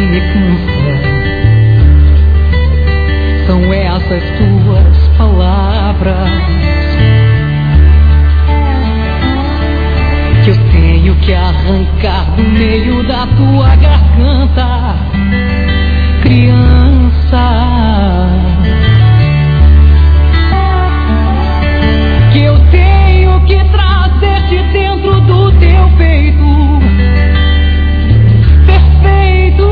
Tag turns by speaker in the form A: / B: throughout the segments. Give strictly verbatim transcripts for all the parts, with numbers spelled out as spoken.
A: me cansa são essas tuas palavras que eu tenho que arrancar do meio da tua garganta, criança, que eu tenho que trazer de dentro do teu peito perfeito.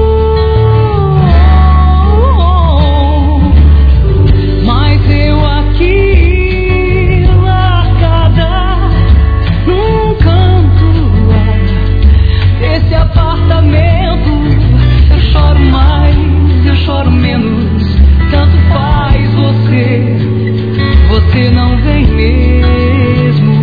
A: Mas eu aqui largada num canto desse apartamento, eu choro mais, eu choro menos, tanto faz você, você não vem mesmo.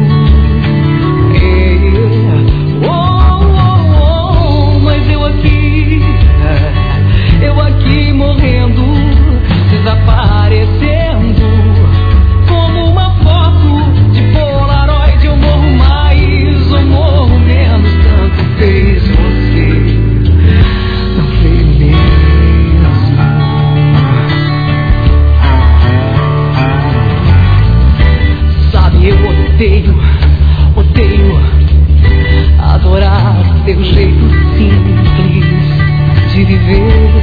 A: É. Oh, oh, oh, mas eu aqui, eu aqui morrendo, desaparecendo, como uma foto de Polaroid. Eu morro mais ou morro menos, tanto fez você, não fez mesmo. Sabe, eu odeio, odeio adorar teu jeito simples de viver.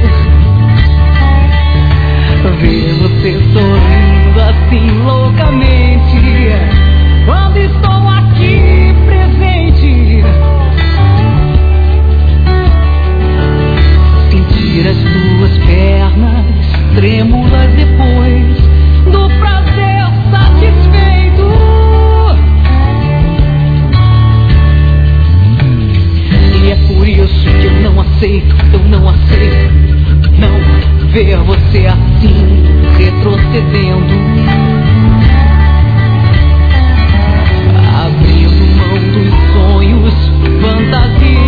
A: Ver você sorrindo assim loucamente quando estou aqui presente. Sentir as tuas pernas trêmulas depois do prazer satisfeito. E é por isso que eu não aceito, eu não aceito não ver você assim retrocedendo, abrindo mão dos sonhos, fantasias.